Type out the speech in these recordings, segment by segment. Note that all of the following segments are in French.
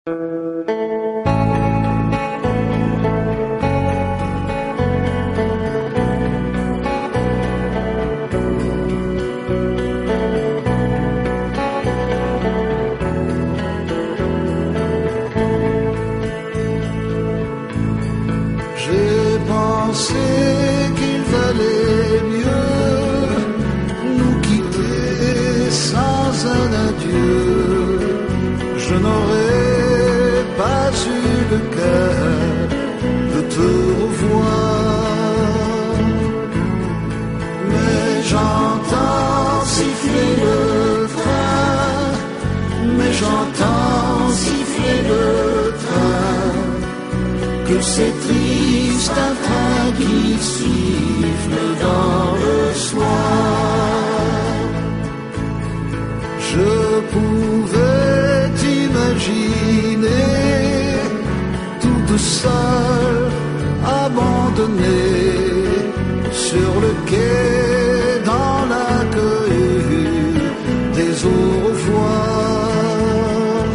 J'ai pensé qu'il valait mieux nous quitter sans un adieu. Je n'aurais pas eu le cœur de te revoir, mais j'entends siffler le train, mais j'entends siffler le train. Que c'est triste un train qui siffle dans le soir. Je pouvais t'imaginer toute seule, abandonnée sur le quai dans l'accueil des au revoir.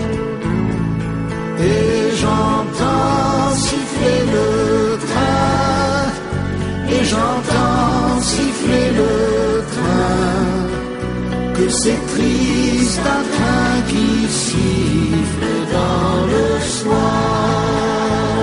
Et j'entends siffler le train, et j'entends siffler le train. Que c'est triste un train qui siffle dans le soir.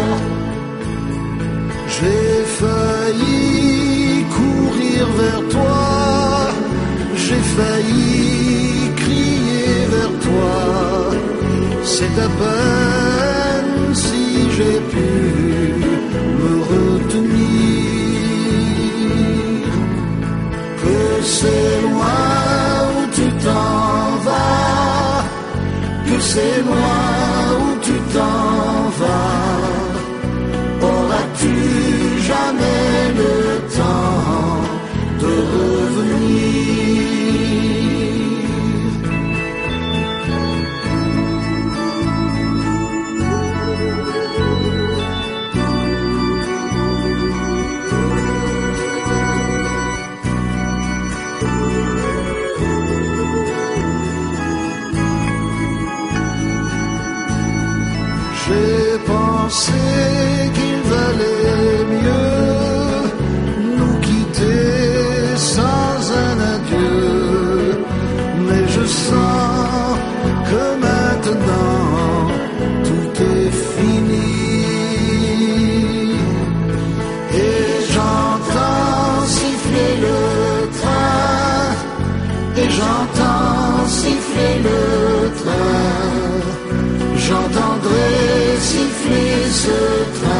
J'ai failli courir vers toi, j'ai failli crier vers toi. C'est à peine si j'ai pu me retenir. Que c'est loin où tu t'en vas, que c'est loin où tu t'en vas. Auras-tu jamais le temps de revenir? J'ai pensé qu'il valait mieux nous quitter sans un adieu, mais je sens que maintenant tout est fini. Et j'entends siffler le train, et j'entends siffler le train. J'entendrai siffler ce train